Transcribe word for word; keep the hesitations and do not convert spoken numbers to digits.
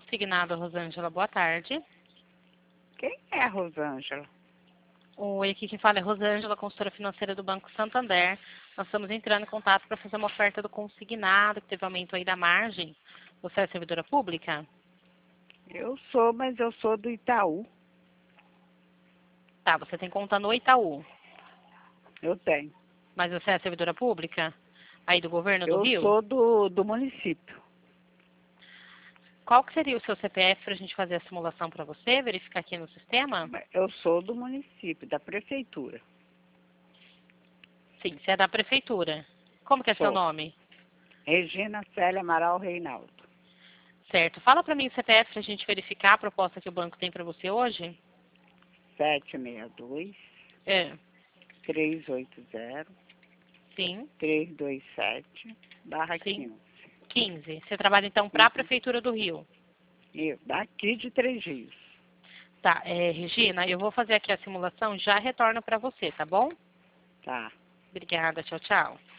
Consignado, Rosângela, boa tarde. Quem é a Rosângela? Oi, aqui quem fala é Rosângela, consultora financeira do Banco Santander. Nós estamos entrando em contato para fazer uma oferta do consignado, que teve aumento aí da margem. Você é servidora pública? Eu sou, mas eu sou do Itaú. Tá, você tem conta no Itaú, Eu tenho. mas você é servidora pública? Aí do governo do Eu Rio? sou do, do município. Qual que seria o seu C P F para a gente fazer a simulação para você, verificar aqui no sistema? Eu sou do município, da prefeitura. Sim, você é da prefeitura. Como que é seu Sou. nome? Regina Célia Amaral Reinaldo. Certo. Fala para mim o C P F para a gente verificar a proposta que o banco tem para você hoje. sete seis dois, É, três oito zero, sim, três dois sete, barra sim. quinze. quinze. Você trabalha então para a Prefeitura do Rio. E daqui de Três Rios. Tá, é, Regina, eu vou fazer aqui a simulação, já retorno para você, tá bom? Tá. Obrigada, tchau, tchau.